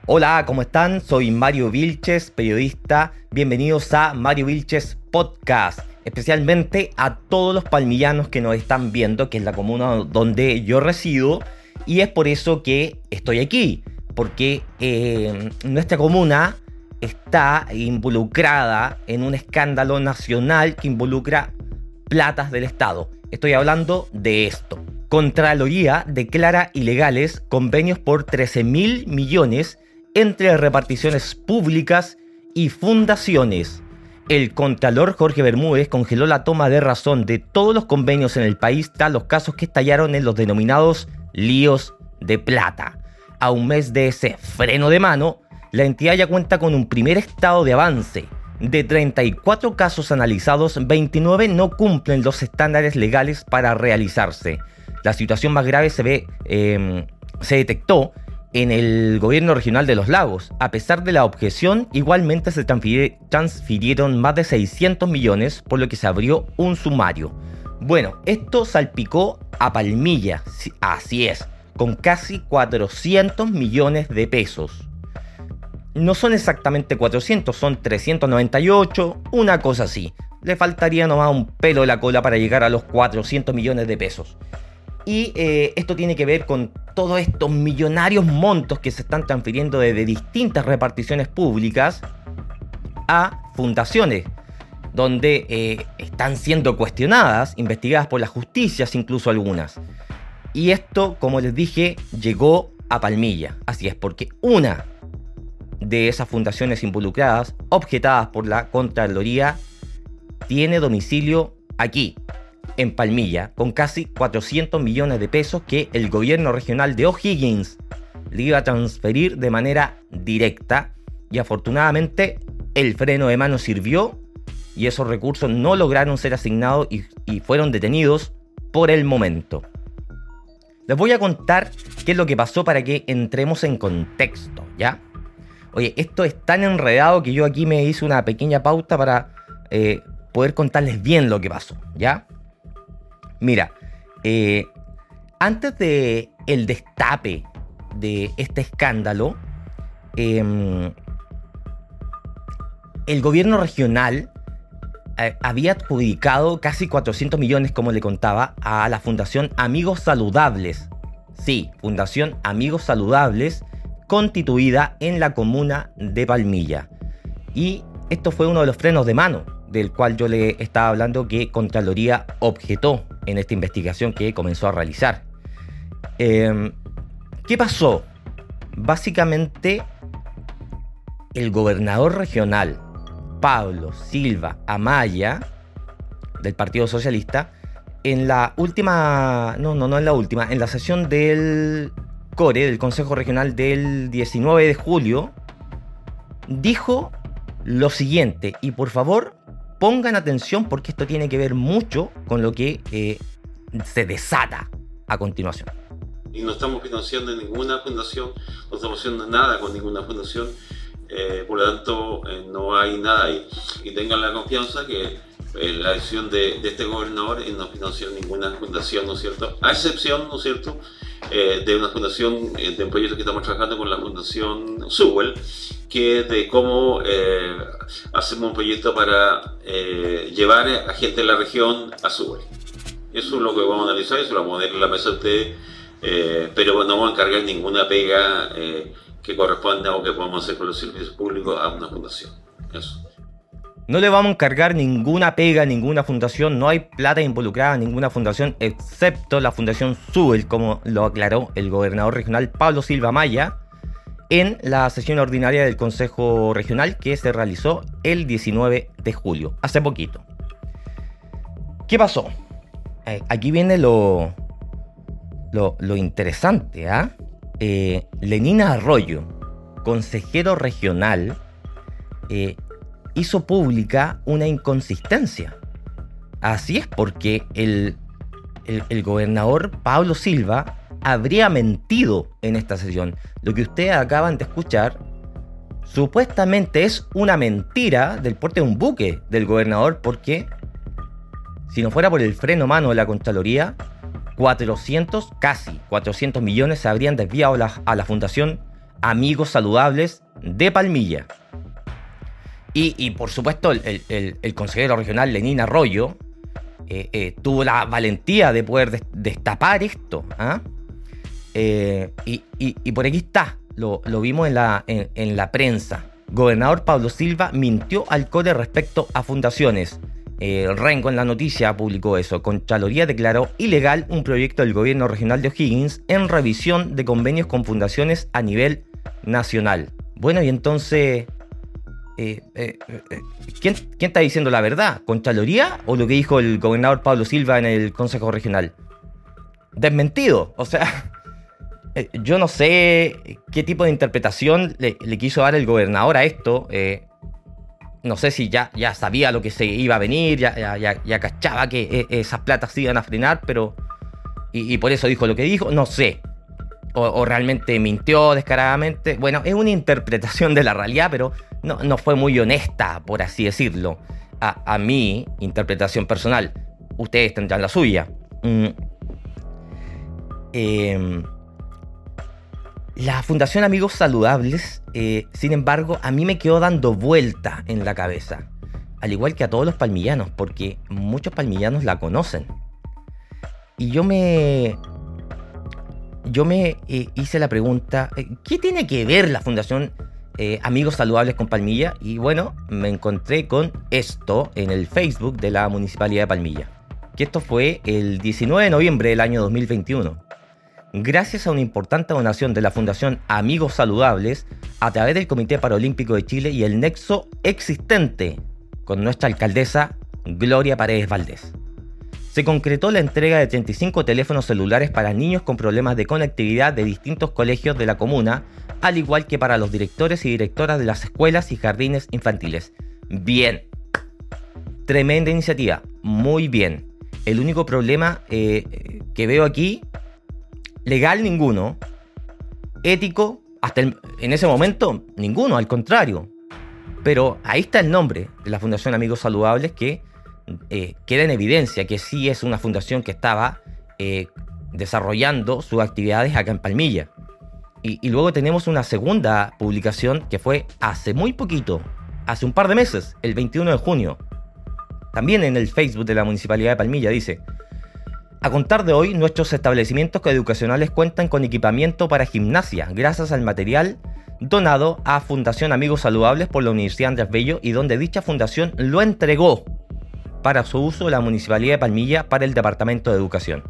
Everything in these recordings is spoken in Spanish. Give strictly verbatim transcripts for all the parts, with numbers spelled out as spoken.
Hola, ¿cómo están? Soy Mario Vilches, periodista. Bienvenidos a Mario Vilches Podcast. Especialmente a todos los palmillanos que nos están viendo, que es la comuna donde yo resido. Y es por eso que estoy aquí. Porque eh, nuestra comuna está involucrada en un escándalo nacional que involucra platas del Estado. Estoy hablando de esto. Contraloría declara ilegales convenios por trece mil millones entre reparticiones públicas y fundaciones. El contralor Jorge Bermúdez congeló la toma de razón de todos los convenios en el país tras los casos que estallaron en los denominados líos de plata. A un mes de ese freno de mano, la entidad ya cuenta con un primer estado de avance. De treinta y cuatro casos analizados, veintinueve no cumplen los estándares legales para realizarse. La situación más grave se ve, eh, se detectó en el gobierno regional de Los Lagos. A pesar de la objeción, igualmente se transfirieron más de seiscientos millones, por lo que se abrió un sumario. Bueno, esto salpicó a Palmilla, así es, con casi cuatrocientos millones de pesos. No son exactamente cuatrocientos, son trescientos noventa y ocho, una cosa así. Le faltaría nomás un pelo de la cola para llegar a los cuatrocientos millones de pesos. Y eh, esto tiene que ver con todos estos millonarios montos que se están transfiriendo desde distintas reparticiones públicas a fundaciones, donde eh, están siendo cuestionadas, investigadas por las justicias, incluso algunas. Y esto, como les dije, llegó a Palmilla. Así es, porque una de esas fundaciones involucradas, objetadas por la Contraloría, tiene domicilio aquí, en Palmilla, con casi cuatrocientos millones de pesos que el gobierno regional de O'Higgins le iba a transferir de manera directa, y afortunadamente el freno de mano sirvió y esos recursos no lograron ser asignados y, y fueron detenidos por el momento. Les voy a contar qué es lo que pasó para que entremos en contexto, ¿ya? Oye, esto es tan enredado que yo aquí me hice una pequeña pauta para eh, poder contarles bien lo que pasó, ¿ya? Mira, eh, antes de el destape de este escándalo, eh, el gobierno regional eh, había adjudicado casi cuatrocientos millones, como le contaba, a la Fundación Amigos Saludables. Sí, Fundación Amigos Saludables, constituida en la comuna de Palmilla. Y esto fue uno de los frenos de mano del cual yo le estaba hablando, que Contraloría objetó en esta investigación que comenzó a realizar. Eh, ¿Qué pasó? Básicamente, el gobernador regional, Pablo Silva Amaya, del Partido Socialista, en la última, no, no, no en la última, en la sesión del CORE, del Consejo Regional del diecinueve de julio, dijo lo siguiente, y por favor, pongan atención porque esto tiene que ver mucho con lo que eh, se desata a continuación. Y no estamos financiando ninguna fundación, no estamos haciendo nada con ninguna fundación, eh, por lo tanto eh, no hay nada ahí. Y tengan la confianza que eh, la decisión de, de este gobernador es no financiar ninguna fundación, ¿no es cierto? A excepción, ¿no es cierto?, eh, de una fundación, eh, de un proyecto que estamos trabajando con la Fundación Sewell, que de cómo eh, hacemos un proyecto para eh, llevar a gente de la región a Sewell. Eso es lo que vamos a analizar, eso lo vamos a poner en la mesa de ustedes, eh, pero no vamos a encargar ninguna pega eh, que corresponda o que podamos hacer con los servicios públicos a una fundación. Eso. No le vamos a encargar ninguna pega a ninguna fundación, no hay plata involucrada en ninguna fundación, excepto la Fundación Sewell, como lo aclaró el gobernador regional Pablo Silva Amaya en la sesión ordinaria del Consejo Regional que se realizó el diecinueve de julio, hace poquito. ¿Qué pasó? Eh, aquí viene lo, lo, lo interesante, ¿ah? ¿eh? Lenina Arroyo, consejero regional, eh, hizo pública una inconsistencia. Así es, porque el, el, el gobernador Pablo Silva habría mentido en esta sesión. Lo que ustedes acaban de escuchar supuestamente es una mentira del porte de un buque del gobernador, porque si no fuera por el freno mano de la Contraloría, cuatrocientos, casi cuatrocientos millones se habrían desviado a la, a la Fundación Amigos Saludables de Palmilla. Y, y por supuesto, el, el, el consejero regional Lenín Arroyo eh, eh, tuvo la valentía de poder des- destapar esto. ¿ah? Eh, y, y, y por aquí está, lo, lo vimos en la, en, en la prensa. Gobernador Pablo Silva mintió al CODE respecto a fundaciones. Eh, Rengo en la noticia publicó eso. Contraloría declaró ilegal un proyecto del gobierno regional de O'Higgins en revisión de convenios con fundaciones a nivel nacional. Bueno, y entonces, eh, eh, eh, ¿quién, ¿quién está diciendo la verdad? ¿Contraloría o lo que dijo el gobernador Pablo Silva en el Consejo Regional? Desmentido. O sea, eh, yo no sé qué tipo de interpretación le, le quiso dar el gobernador a esto. Eh, no sé si ya, ya sabía lo que se iba a venir, ya, ya, ya, ya cachaba que eh, esas platas se iban a frenar, pero... Y, y por eso dijo lo que dijo, no sé. O, o realmente mintió descaradamente. Bueno, es una interpretación de la realidad, pero no, no fue muy honesta, por así decirlo. A, a mi interpretación personal. Ustedes tendrán la suya. Mm. Eh, la Fundación Amigos Saludables, eh, sin embargo, a mí me quedó dando vuelta en la cabeza. Al igual que a todos los palmillanos, porque muchos palmillanos la conocen. Y yo me... Yo me eh, hice la pregunta, ¿qué tiene que ver la Fundación eh, Amigos Saludables con Palmilla? Y bueno, me encontré con esto en el Facebook de la Municipalidad de Palmilla. Que esto fue el diecinueve de noviembre del año dos mil veintiuno. Gracias a una importante donación de la Fundación Amigos Saludables, a través del Comité Paralímpico de Chile y el nexo existente con nuestra alcaldesa Gloria Paredes Valdés, se concretó la entrega de treinta y cinco teléfonos celulares para niños con problemas de conectividad de distintos colegios de la comuna, al igual que para los directores y directoras de las escuelas y jardines infantiles. Bien. Tremenda iniciativa. Muy bien. El único problema eh, que veo aquí, legal ninguno, ético, hasta el, en ese momento ninguno, al contrario. Pero ahí está el nombre de la Fundación Amigos Saludables que Eh, queda en evidencia que sí es una fundación que estaba eh, desarrollando sus actividades acá en Palmilla. Y, y luego tenemos una segunda publicación que fue hace muy poquito, hace un par de meses, el veintiuno de junio. También en el Facebook de la Municipalidad de Palmilla dice: a contar de hoy, nuestros establecimientos educacionales cuentan con equipamiento para gimnasia, gracias al material donado a Fundación Amigos Saludables por la Universidad Andrés Bello, y donde dicha fundación lo entregó para su uso de la Municipalidad de Palmilla para el Departamento de Educación.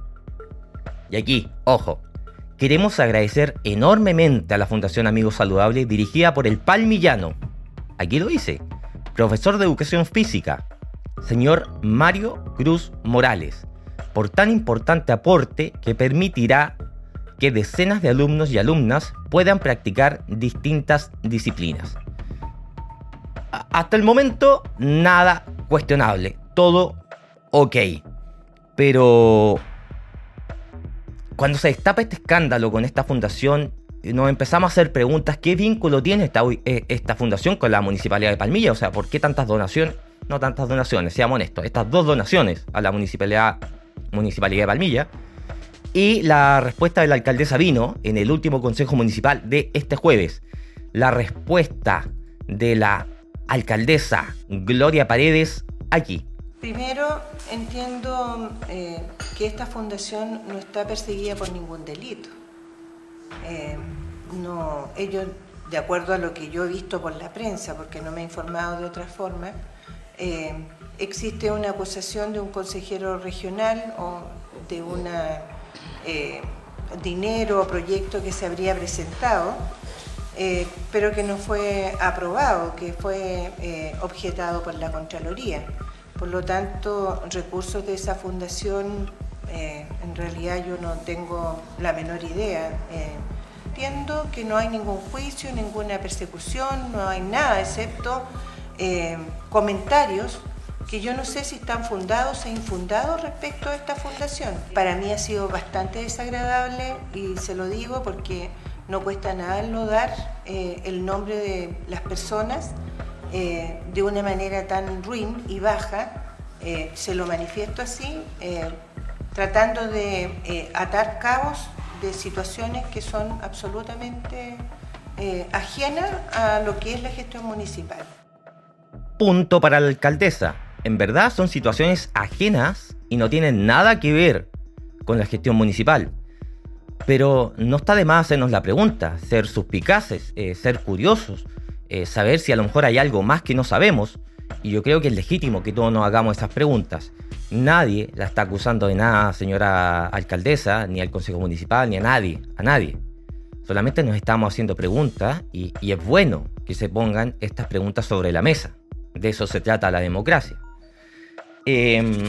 Y aquí, ojo, queremos agradecer enormemente a la Fundación Amigos Saludables dirigida por el palmillano, aquí lo dice, profesor de Educación Física, señor Mario Cruz Morales, por tan importante aporte que permitirá que decenas de alumnos y alumnas puedan practicar distintas disciplinas. Hasta el momento, nada cuestionable, todo ok. Pero cuando se destapa este escándalo con esta fundación, nos empezamos a hacer preguntas: ¿qué vínculo tiene esta, esta fundación con la Municipalidad de Palmilla? O sea, ¿por qué tantas donaciones? No tantas donaciones, seamos honestos, estas dos donaciones a la Municipalidad, Municipalidad de Palmilla. Y la respuesta de la alcaldesa vino en el último consejo municipal de este jueves. La respuesta de la alcaldesa Gloria Paredes aquí. Primero, entiendo eh, que esta fundación no está perseguida por ningún delito. Eh, no, ellos, de acuerdo a lo que yo he visto por la prensa, porque no me he informado de otra forma, eh, existe una acusación de un consejero regional o de una eh, dinero o proyecto que se habría presentado, Eh, pero que no fue aprobado, que fue eh, objetado por la Contraloría. Por lo tanto, recursos de esa fundación, eh, en realidad yo no tengo la menor idea. Eh, entiendo que no hay ningún juicio, ninguna persecución, no hay nada, excepto eh, comentarios que yo no sé si están fundados e infundados respecto a esta fundación. Para mí ha sido bastante desagradable, y se lo digo porque no cuesta nada enlodar eh, el nombre de las personas eh, de una manera tan ruin y baja. Eh, se lo manifiesto así, eh, tratando de eh, atar cabos de situaciones que son absolutamente eh, ajena a lo que es la gestión municipal. Punto para la alcaldesa. En verdad son situaciones ajenas y no tienen nada que ver con la gestión municipal. Pero no está de más hacernos la pregunta, ser suspicaces, eh, ser curiosos, eh, saber si a lo mejor hay algo más que no sabemos. Y yo creo que es legítimo que todos nos hagamos esas preguntas. Nadie la está acusando de nada, señora alcaldesa, ni al Consejo Municipal, ni a nadie, a nadie. Solamente nos estamos haciendo preguntas y, y es bueno que se pongan estas preguntas sobre la mesa. De eso se trata la democracia. Eh,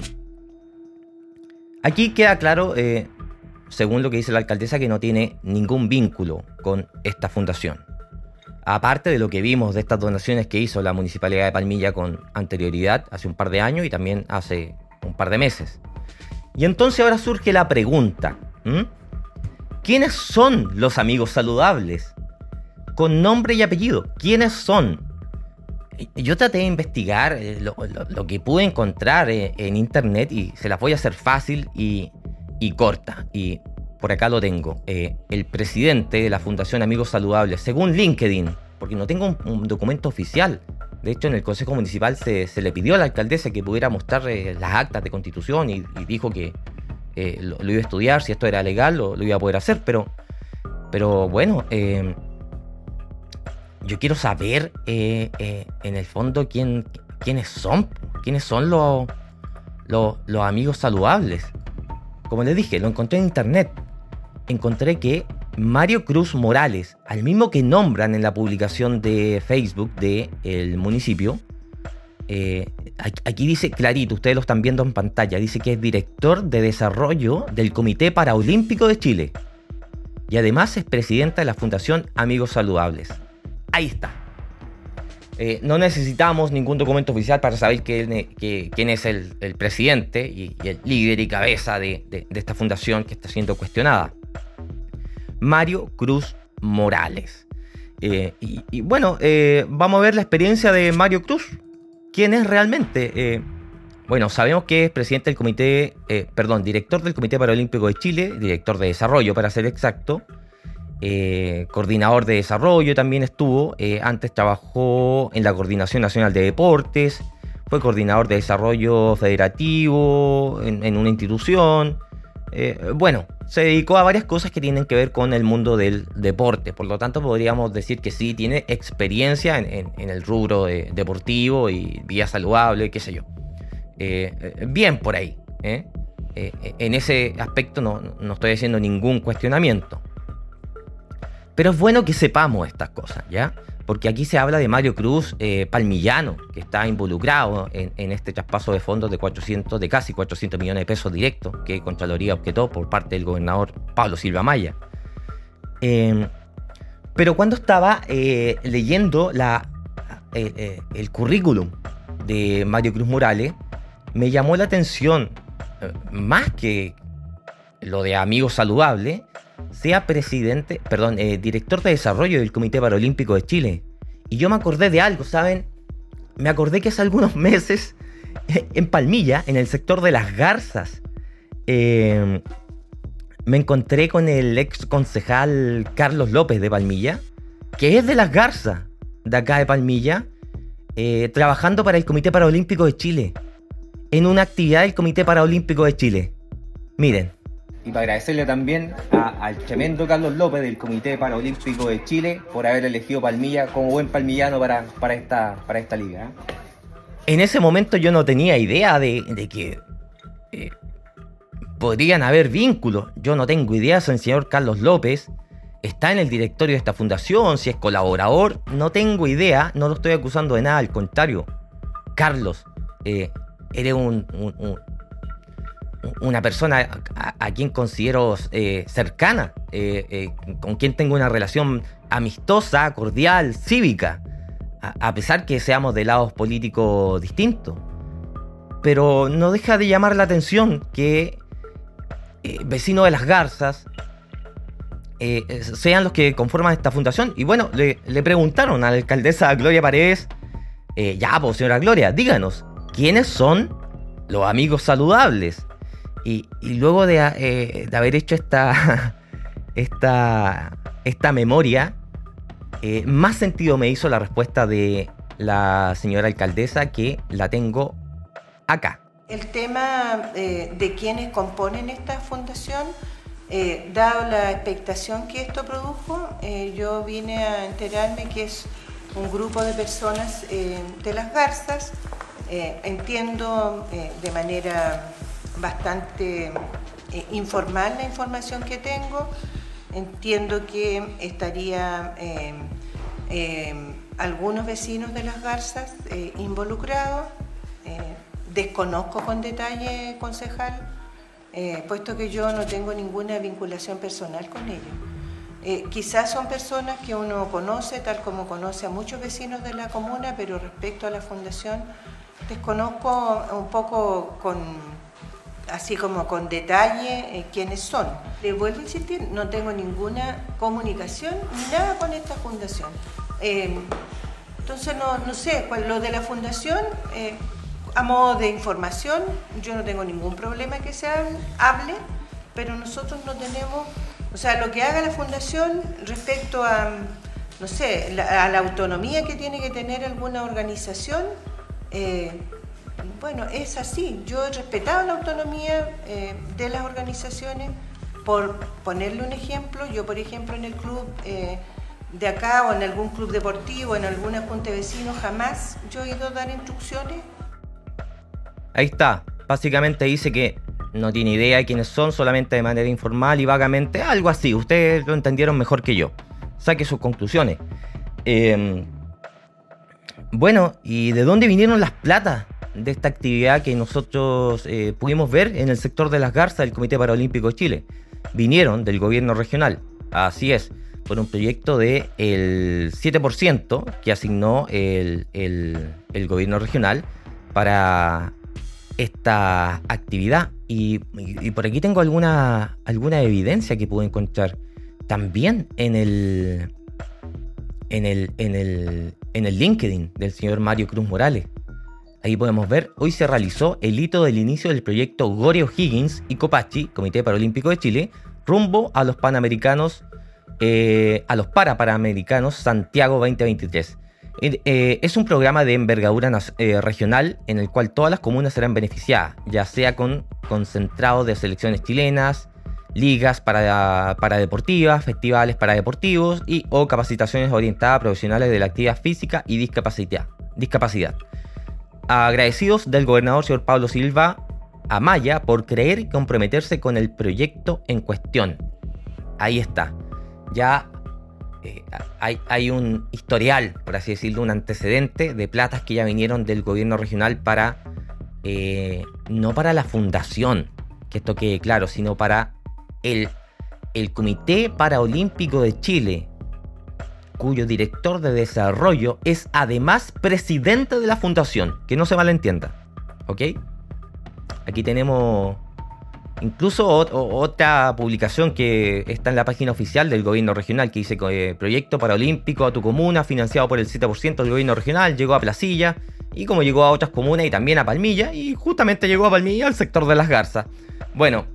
aquí queda claro, eh, según lo que dice la alcaldesa, que no tiene ningún vínculo con esta fundación. Aparte de lo que vimos de estas donaciones que hizo la Municipalidad de Palmilla con anterioridad, hace un par de años y también hace un par de meses. Y entonces ahora surge la pregunta, ¿m? ¿Quiénes son los amigos saludables? Con nombre y apellido, ¿quiénes son? Yo traté de investigar eh, lo, lo, lo que pude encontrar eh, en internet y se las voy a hacer fácil y, y corta. Y por acá lo tengo. Eh, el presidente de la Fundación Amigos Saludables, según LinkedIn, porque no tengo un, un documento oficial. De hecho, en el Consejo Municipal se, se le pidió a la alcaldesa que pudiera mostrar eh, las actas de constitución y, y dijo que eh, lo, lo iba a estudiar, si esto era legal lo, lo iba a poder hacer, pero, pero bueno, eh, yo quiero saber eh, eh, en el fondo quién, quiénes son, quiénes son los, los, los amigos saludables. Como les dije, lo encontré en internet. Encontré que Mario Cruz Morales, al mismo que nombran en la publicación de Facebook del municipio, eh, aquí dice clarito, ustedes lo están viendo en pantalla, dice que es director de desarrollo del Comité Paraolímpico de Chile y además es presidenta de la Fundación Amigos Saludables. Ahí está. Eh, no necesitamos ningún documento oficial para saber quién, que, quién es el, el presidente y, y el líder y cabeza de, de, de esta fundación que está siendo cuestionada. Mario Cruz Morales. Eh, y, y bueno, eh, vamos a ver la experiencia de Mario Cruz. ¿Quién es realmente? Eh, bueno, sabemos que es presidente del comité, eh, perdón, director del Comité Paraolímpico de Chile, director de desarrollo para ser exacto, eh, coordinador de desarrollo también estuvo, eh, antes trabajó en la Coordinación Nacional de Deportes, fue coordinador de desarrollo federativo en, en una institución. Eh, bueno, se dedicó a varias cosas que tienen que ver con el mundo del deporte. Por lo tanto, podríamos decir que sí, tiene experiencia en, en, en el rubro de, deportivo y vida saludable, qué sé yo. Eh, bien por ahí. ¿eh? Eh, en ese aspecto no, no estoy haciendo ningún cuestionamiento. Pero es bueno que sepamos estas cosas, ¿ya? Porque aquí se habla de Mario Cruz eh, Palmillano, que está involucrado en, en este traspaso de fondos de, cuatrocientos, de casi cuatrocientos millones de pesos directos que Contraloría objetó por parte del gobernador Pablo Silva Maya. Eh, pero cuando estaba eh, leyendo la, eh, eh, el currículum de Mario Cruz Morales, me llamó la atención, eh, más que lo de Amigos Saludables, sea presidente, perdón, eh, director de desarrollo del Comité Paraolímpico de Chile. Y yo me acordé de algo, ¿saben? Me acordé que hace algunos meses eh, en Palmilla, en el sector de Las Garzas, eh, me encontré con el ex concejal Carlos López de Palmilla, que es de Las Garzas, de acá de Palmilla, eh, trabajando para el Comité Paraolímpico de Chile, en una actividad del Comité Paraolímpico de Chile. Miren. Y para agradecerle también a, al tremendo Carlos López del Comité Paraolímpico de Chile por haber elegido Palmilla como buen palmillano para, para, esta, para esta liga. En ese momento yo no tenía idea de, de que eh, podrían haber vínculos. Yo no tengo idea si el señor Carlos López está en el directorio de esta fundación, si es colaborador. No tengo idea, no lo estoy acusando de nada, al contrario. Carlos, eh, eres un... un, un una persona a, a quien considero eh, cercana, eh, eh, con quien tengo una relación amistosa, cordial, cívica, a, a pesar que seamos de lados políticos distintos. Pero no deja de llamar la atención que eh, vecinos de Las Garzas eh, sean los que conforman esta fundación. Y bueno, le, le preguntaron a la alcaldesa Gloria Paredes, eh, ya, pues señora Gloria, díganos, ¿quiénes son los amigos saludables? Y, y luego de, eh, de haber hecho esta, esta, esta memoria, eh, más sentido me hizo la respuesta de la señora alcaldesa, que la tengo acá. El tema eh, de quienes componen esta fundación, eh, dado la expectación que esto produjo, eh, yo vine a enterarme que es un grupo de personas eh, de Las Garzas. Eh, entiendo eh, de manera bastante eh, informal la información que tengo. Entiendo que estaría eh, eh, algunos vecinos de Las Garzas eh, involucrados. Eh, desconozco con detalle, concejal, eh, puesto que yo no tengo ninguna vinculación personal con ellos. Eh, quizás son personas que uno conoce, tal como conoce a muchos vecinos de la comuna, pero respecto a la fundación desconozco un poco con, así como con detalle, eh, quiénes son. Les vuelvo a insistir, no tengo ninguna comunicación ni nada con esta fundación. Eh, entonces, no, no sé, lo de la fundación, eh, a modo de información, yo no tengo ningún problema que se hable, pero nosotros no tenemos, o sea, lo que haga la fundación respecto a, no sé, la, a la autonomía que tiene que tener alguna organización, eh, bueno, es así. Yo he respetado la autonomía eh, de las organizaciones. Por ponerle un ejemplo, yo por ejemplo en el club eh, de acá o en algún club deportivo, en alguna junta de vecinos, jamás yo he ido a dar instrucciones. Ahí está, básicamente dice que no tiene idea de quiénes son, solamente de manera informal y vagamente, algo así. Ustedes lo entendieron mejor que yo. Saque sus conclusiones. Eh, bueno, ¿y de dónde vinieron las platas de esta actividad que nosotros eh, pudimos ver en el sector de Las Garzas del Comité Paralímpico de Chile? Vinieron del gobierno regional, así es, por un proyecto del de siete por ciento que asignó el, el, el gobierno regional para esta actividad. Y, y, y por aquí tengo alguna, alguna evidencia que pude encontrar también en el, en el, en el, en el LinkedIn del señor Mario Cruz Morales. Ahí podemos ver, hoy se realizó el hito del inicio del proyecto Gore O'Higgins y Copachi, Comité Paralímpico de Chile, rumbo a los Panamericanos, eh, a los Parapanamericanos Santiago veinte veintitrés. Eh, es un programa de envergadura eh, regional en el cual todas las comunas serán beneficiadas, ya sea con concentrados de selecciones chilenas, ligas para, para deportivas, festivales para deportivos y o capacitaciones orientadas a profesionales de la actividad física y discapacidad. discapacidad. Agradecidos del gobernador señor Pablo Silva Amaya por creer y comprometerse con el proyecto en cuestión. Ahí está. Ya eh, hay, hay un historial, por así decirlo, un antecedente de platas que ya vinieron del gobierno regional para, eh, no para la fundación, que esto quede claro, sino para el, el Comité Paralímpico de Chile, cuyo director de desarrollo es además presidente de la fundación, que no se malentienda, ¿ok? Aquí tenemos incluso ot- otra publicación que está en la página oficial del gobierno regional que dice eh, Proyecto Paralímpico a tu comuna, financiado por el siete por ciento del gobierno regional, llegó a Placilla, y como llegó a otras comunas y también a Palmilla, y justamente llegó a Palmilla al sector de Las Garzas. Bueno,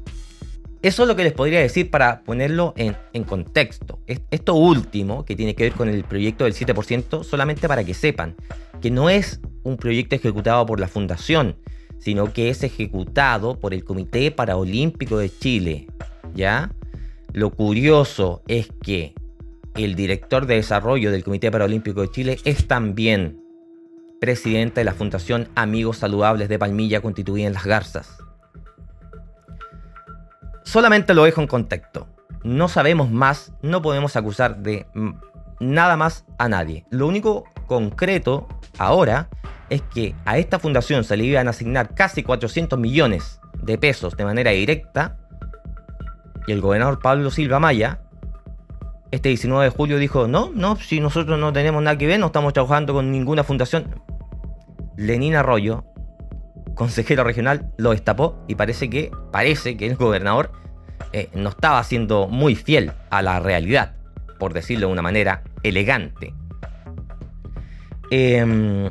eso es lo que les podría decir para ponerlo en, en contexto. Esto último, que tiene que ver con el proyecto del siete por ciento, solamente para que sepan que no es un proyecto ejecutado por la Fundación, sino que es ejecutado por el Comité Paralímpico de Chile, ¿ya? Lo curioso es que el director de desarrollo del Comité Paralímpico de Chile es también presidente de la Fundación Amigos Saludables de Palmilla, constituida en Las Garzas. Solamente lo dejo en contexto. No sabemos más, no podemos acusar de nada más a nadie. Lo único concreto ahora es que a esta fundación se le iban a asignar casi cuatrocientos millones de pesos de manera directa, y el gobernador Pablo Silva Amaya este diecinueve de julio dijo: no, no, si nosotros no tenemos nada que ver, no estamos trabajando con ninguna fundación. Lenín Arroyo, consejero regional, lo destapó, y parece que, parece que el gobernador eh, no estaba siendo muy fiel a la realidad, por decirlo de una manera elegante. Eh,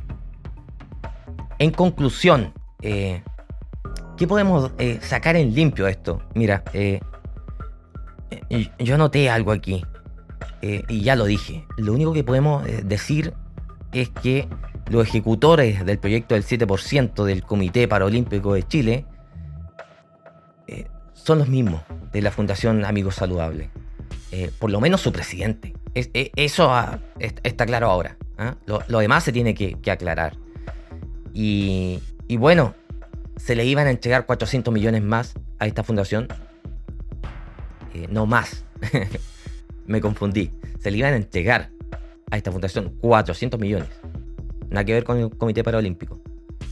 en conclusión, eh, ¿qué podemos eh, sacar en limpio esto? Mira, eh, yo noté algo aquí. eh, y ya lo dije, lo único que podemos eh, decir es que los ejecutores del proyecto del siete por ciento del Comité Paralímpico de Chile eh, son los mismos de la Fundación Amigos Saludables. Eh, por lo menos su presidente. Es, es, eso ah, es, está claro ahora. ¿eh? Lo, lo demás se tiene que, que aclarar. Y, y bueno, se le iban a entregar cuatrocientos millones más a esta fundación. Eh, no más. Me confundí. Se le iban a entregar a esta fundación cuatrocientos millones. Nada que ver con el Comité Paralímpico.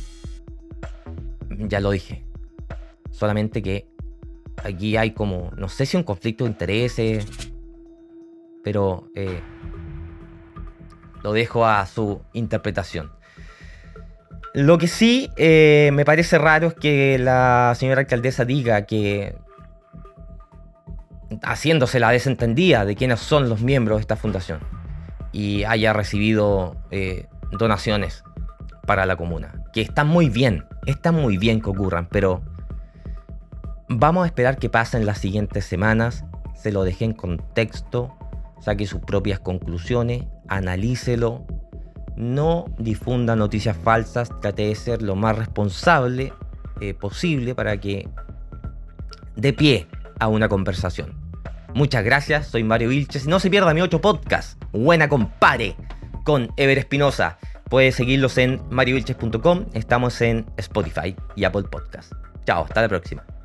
Ya lo dije. Solamente que aquí hay como, no sé si un conflicto de intereses, pero eh, lo dejo a su interpretación. Lo que sí eh, me parece raro es que la señora alcaldesa diga que, haciéndose la desentendida de quiénes son los miembros de esta fundación, y haya recibido eh, donaciones para la comuna, que está muy bien, está muy bien que ocurran, pero vamos a esperar qué pasa en las siguientes semanas. Se lo dejé en contexto, saque sus propias conclusiones, analícelo, no difunda noticias falsas, trate de ser lo más responsable eh, posible para que dé pie a una conversación. Muchas gracias, soy Mario Vilches. No se pierda mi otro podcast, Buena Compare, con Ever Espinosa. Puede seguirlos en mario vilches punto com, estamos en Spotify y Apple Podcast. Chao, hasta la próxima.